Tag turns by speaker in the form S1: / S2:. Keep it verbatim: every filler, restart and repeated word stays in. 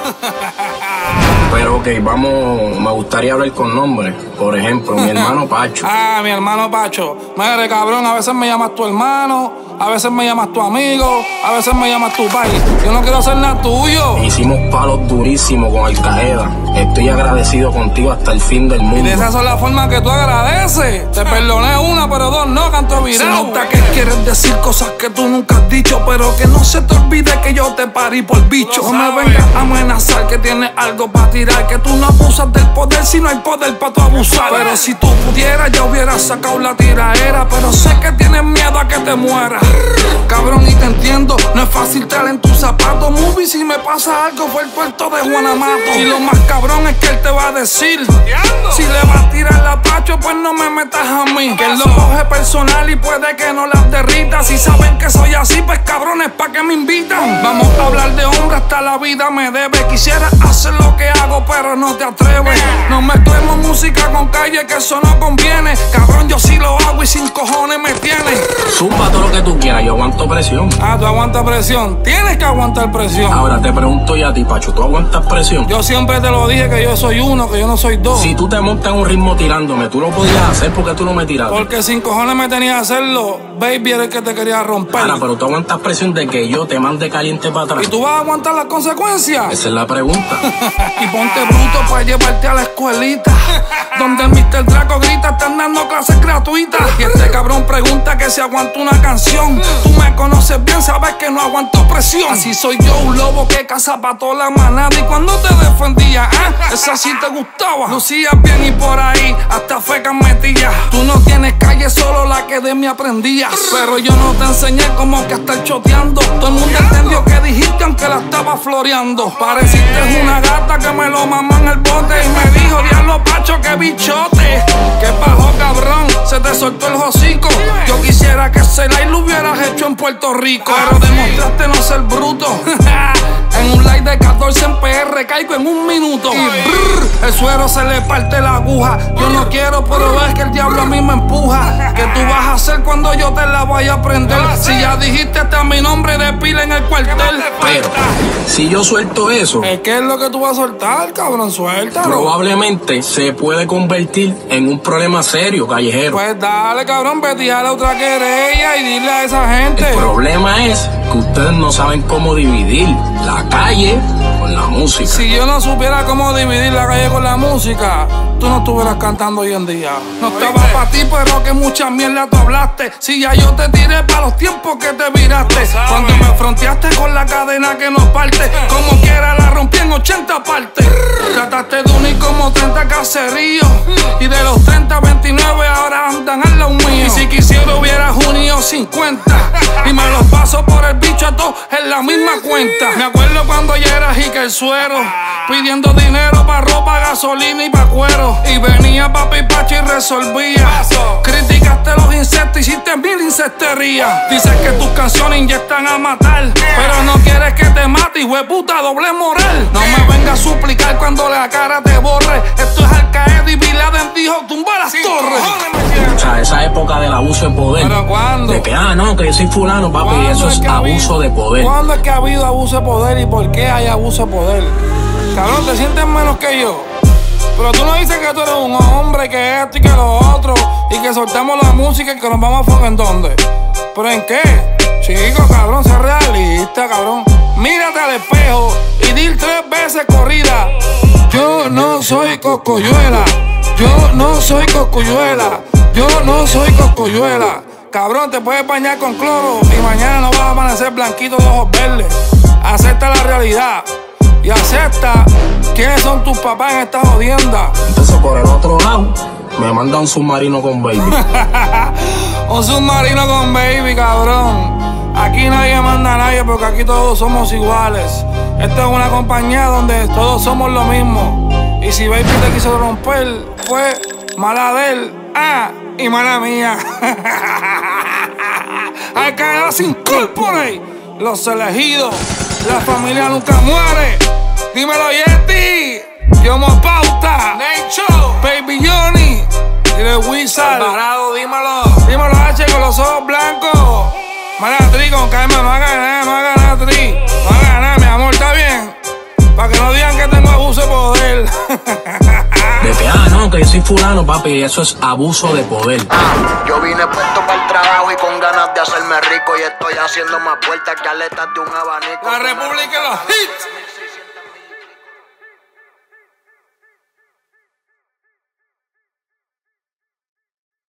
S1: Pero ok, vamos, me gustaría hablar con nombres. Por ejemplo, mi hermano Pacho.
S2: Ah, mi hermano Pacho. Mire, cabrón, a veces me llamas tu hermano, a veces me llamas tu amigo, a veces me llamas tu país. Yo no quiero ser nada tuyo.
S1: Hicimos palos durísimos con Al Qaeda. Estoy agradecido contigo hasta el fin del mundo.
S2: Y de esas son las formas que tú agradeces. Te perdoné una, pero dos no, canto virado. Se nota que quieres decir cosas que tú nunca has dicho, pero que no se te olvide que yo te parí por bicho. No me vengas a amenazar que tienes algo para tirar, que tú no abusas del poder si no hay poder para tu abusar. Pero si tú pudieras ya hubieras sacado la tiraera, pero sé que tienes miedo a que te mueras. Cabrón, y te entiendo, no es fácil estar en tus zapatos. Movie, si me pasa algo fue el puerto de Guanamato. Y lo más cabrón es que él te va a decir, si le vas a tirar la Pacho, pues no me metas a mí, que él lo coge personal y puede que no las derrita. Si saben que soy así, pues cabrones, ¿pa' qué me invitan? Vamos a hablar de hombre, hasta la vida me debe. Quisiera hacer lo que hago, pero no te atreves. No mezclemos música con calle, que eso no conviene. Cabrón, yo sí lo hago y sin cojones me tienes.
S1: Zumba todo lo que tú quieras, yo aguanto presión.
S2: Ah, tú aguantas presión. Tienes que aguantar presión.
S1: Ahora te pregunto yo a ti, Pacho, ¿tú aguantas presión?
S2: Yo siempre te lo dije que yo soy uno, que yo no soy dos.
S1: Si tú te montas en un ritmo tirándome, tú lo podías hacer, porque tú no me tiraste.
S2: Porque sin cojones me tenías a hacerlo. Baby, era el que te quería romper.
S1: Ahora, pero tú aguantas presión de que yo te mande caliente para atrás.
S2: ¿Y tú vas a aguantar las consecuencias?
S1: Esa es la pregunta.
S2: Y ponte bruto para llevarte a la escuelita, donde el mister Draco grita, están dando clases gratuitas. Y este cabrón pregunta que si aguanto una canción. Tú me conoces bien, sabes que no aguanto presión. Así soy yo, un lobo que caza pa' toda la manada. Y cuando te defendía, ¿eh? Esa sí te gustaba. Lucías bien y por ahí hasta fecas metías. Tú no tienes calle, solo la que de mí aprendías. Pero yo no te enseñé como que a estar choteando. Todo el mundo entendió que dijiste aunque la estaba floreando. Pareciste una gata que me lo mamó en el bote y me dijo, diablo Pacho, que bichote. ¿Qué pasó, cabrón? Se te soltó el hocico. Yo quisiera que ese live lo hubieras hecho en Puerto Rico, pero demostraste no ser bruto. En un live de catorce en P R caigo en un minuto. Y brrr, el suero se le parte la aguja. Yo no quiero, pero es que el diablo a mí me empuja. ¿Qué tú vas a hacer cuando yo te la vaya a prender? Si ya dijiste hasta mi nombre de pila en el cuartel.
S1: Pero, si yo suelto eso,
S2: ¿qué es lo que tú vas a soltar, cabrón? Suéltalo.
S1: Probablemente se puede convertir en un problema serio, callejero.
S2: Pues dale, cabrón, vete a la otra querella y dile a esa gente.
S1: El problema es que ustedes no saben cómo dividir la calle con la música.
S2: Si yo no supiera cómo dividir la calle con la música, tú no estuvieras cantando hoy en día. No estaba para ti, pero que mucha mierda tú hablaste. Si ya yo te tiré para los tiempos que te viraste. Cuando me fronteaste con la cadena que nos parte, como quiera la rompí en ochenta partes. Trataste de unir como treinta caseríos, y de los treinta, veintinueve ahora andan al lado mío. Y si quisiera hubieras unido cincuenta, y me los paso por el bicho a todos en la misma cuenta. Me acuerdo cuando ya era jica el suero, pidiendo dinero para ropa, gasolina y pa' cuero. Y venía papi Pacho y resolvía. Criticaste los insectos, hiciste mil insecterías. Dices que tus canciones inyectan a matar, pero no quieres que te mate, hijo de puta, doble moral. No me vengas a suplicar cuando la cara te borre. Esto es Al Qaeda y Bin Laden dijo tumba las torres.
S1: O sea, esa época del abuso de poder.
S2: ¿Pero cuándo?
S1: De que, ah, no, que yo soy fulano, papi, eso es, es abuso de poder.
S2: ¿Cuándo es que ha habido abuso de poder y por qué hay abuso de poder? Cabrón, te sientes menos que yo. Pero tú no dices que tú eres un hombre, que esto y que lo otro, y que soltamos la música y que nos vamos a fuego en dónde. ¿Pero en qué? Chico, cabrón, sé realista, cabrón. Mírate al espejo y di tres veces corrida: yo no soy cosculluela, yo no soy cosculluela, yo no soy cosculluela. Cabrón, te puedes bañar con cloro y mañana no vas a amanecer blanquito de ojos verdes. Acepta la realidad y acepta quiénes son tus papás en esta jodienda.
S1: Entonces, por el otro lado, me manda un submarino con Baby.
S2: Un submarino con Baby, cabrón. Aquí nadie manda a nadie porque aquí todos somos iguales. Esta es una compañía donde todos somos lo mismo. Y si Baby te quiso romper, fue mala de él, ah, y mala mía. Al Qaeda sin Corporate, los elegidos, la familia nunca muere. Dímelo, Yeti, Yomo Pauta, Nacho, Baby Johnny, dile Wizard, Alvarado, dímelo. Dímelo, H con los ojos blancos. Mala Tri con calma, no haga nada, no haga nada, Tri. No haga nada, mi amor, ¿está bien? Pa' que no digan que tengo abuso de poder.
S1: De que, ah, no, que yo soy fulano, papi, eso es abuso de poder.
S3: Ah, yo vine puesto para el trabajo y con ganas de hacerme rico. Y estoy haciendo más puertas que aletas de un abanico.
S2: La República y los hits.